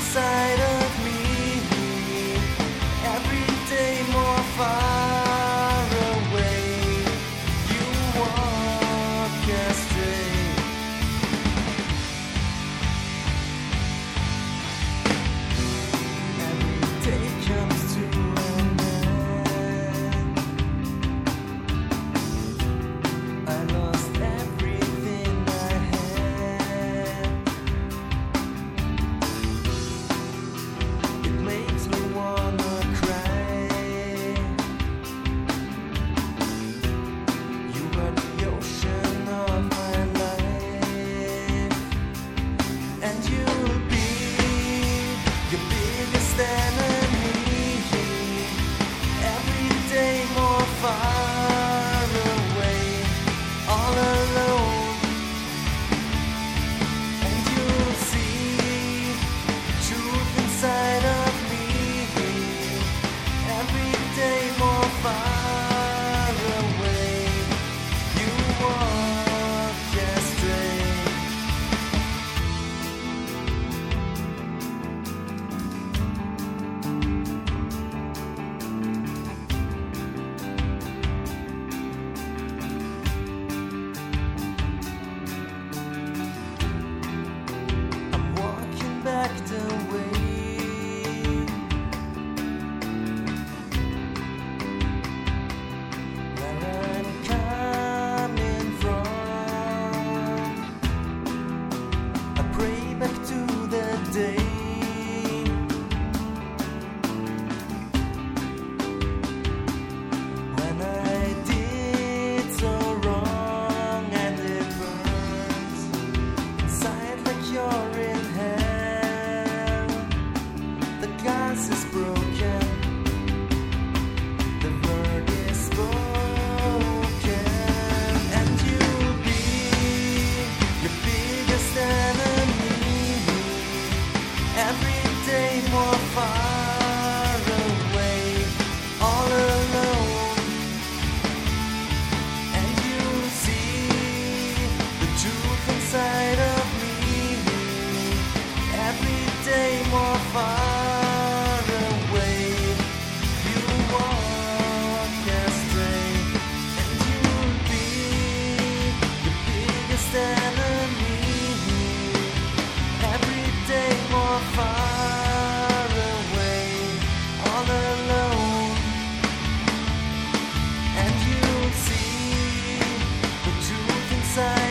inside of me, every day more far away. You walk astray. Every day comes to an end. I lost everything I had. It makes me wanna cry. You are the ocean of my life, and you'll be your biggest enemy. Every day more far away, all alone, and you'll see the truth inside of me. Every day more far away, you walk astray. I'm walking back the way where I'm coming from. I pray back to the day when I did so wrong, and it burns inside like you're in hell. The glass is broken, the word is spoken, and you'll be your biggest enemy. Every day more far away, all alone, and you'll see the truth inside of me. Every day more far away, you walk astray, and you'll be the biggest enemy. Every day more far away, all alone, and you'll see the truth inside